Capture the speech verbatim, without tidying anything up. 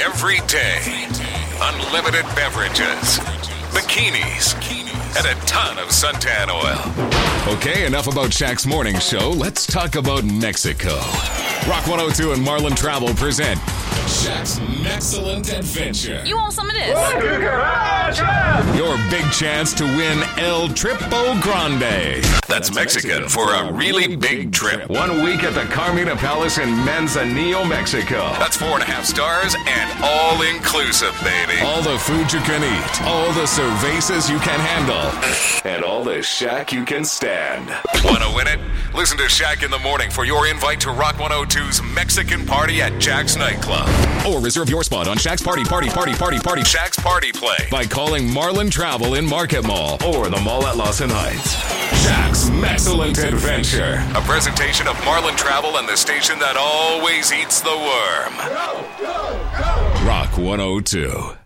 every day. Unlimited beverages, bikinis, and a ton of suntan oil. Okay, enough about Shaq's morning show. Let's talk about Mexico. Rock one oh two and Marlin Travel present Shaq's Excellent Adventure. You want some of this? Your big chance to win El Tripo Grande. That's Mexican for a really big trip. One week at the Carmina Palace in Manzanillo, Mexico. That's four and a half stars and all inclusive, baby. All the food you can eat, all the cervezas you can handle, and all the Shaq you can stand. Want to win it? Listen to Shaq in the morning for your invite to Rock one oh two's Mexican party at Jack's Nightclub. Or reserve your spot on Shaq's Party, Party, Party, Party, Party, Shaq's Party Play by calling Marlin Travel in Market Mall or the mall at Lawson Heights. Shaq's Excellent Adventure. A presentation of Marlin Travel and the station that always eats the worm. Go, go, go. Rock one oh two.